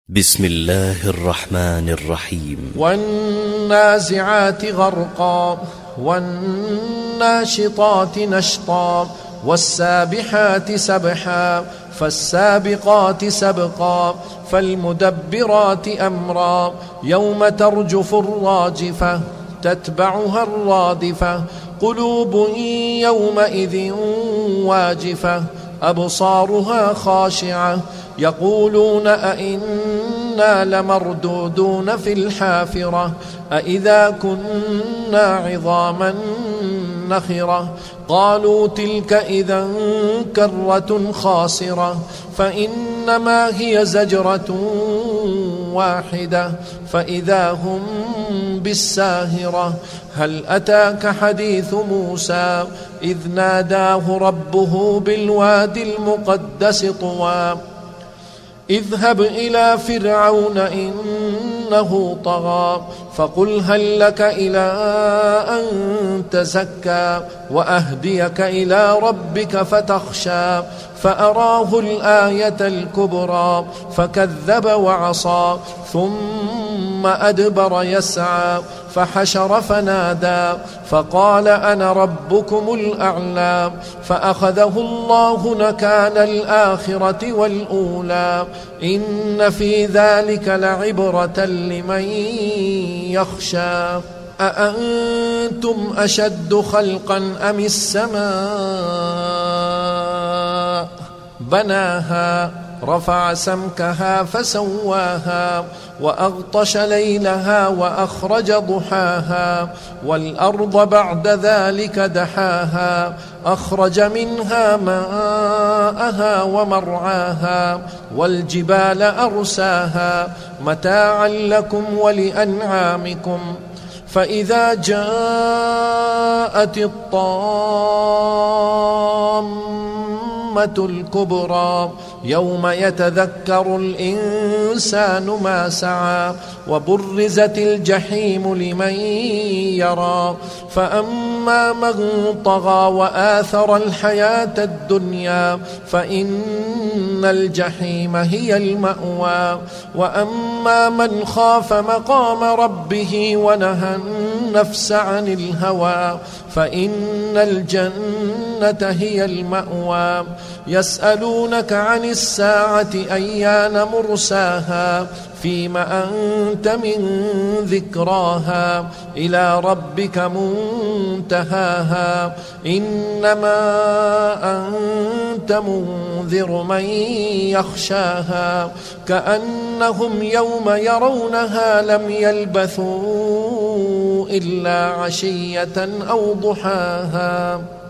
بسم الله الرحمن الرحيم. والنازعات غرقا والناشطات نشطا والسابحات سبحا فالسابقات سبقا فالمدبرات أمرا يوم ترجف الراجفة تتبعها الرادفة قلوب يومئذ واجفة أبصارها خاشعة يقولون أئنا لمردودون في الحافرة أئذا كنا عظاما نخرة قالوا تلك إذا كرة خاسرة فإنما هي زجرة واحدة فإذا هم بالساهرة هل أتاك حديث موسى إذ ناداه ربه بالوادي المقدس طوى اذهب إلى فرعون إنه طغى فقل هل لك إلى أن تزكى وأهديك إلى ربك فتخشى فأراه الآية الكبرى فكذب وعصى ثم أدبر يسعى فحشر فنادى فقال أنا ربكم الأعلى فأخذه الله نكال الآخرة والأولى إن في ذلك لعبرة لمن يخشى أأنتم أشد خلقا أم السماء بناها رفع سمكها فسواها وأغطش ليلها وأخرج ضحاها والأرض بعد ذلك دحاها أخرج منها ماءها ومرعاها والجبال أرساها متاعا لكم ولأنعامكم فإذا جاءت الطامة الكبرى يوم يتذكر الإنسان ما سعى وبرزت الجحيم لمن يرى فأما من طغى وآثر الحياة الدنيا فإن الجحيم هي المأوى وأما من خاف مقام ربه ونهى النفس عن الهوى فإن الجنة هي المأوى يسألونك عن الساعة أيان مرساها فيم أنت من ذكراها إلى ربك منتهاها إنما أنت منذر من يخشاها كأنهم يوم يرونها لم يلبثوا إلا عشية أو ضحاها.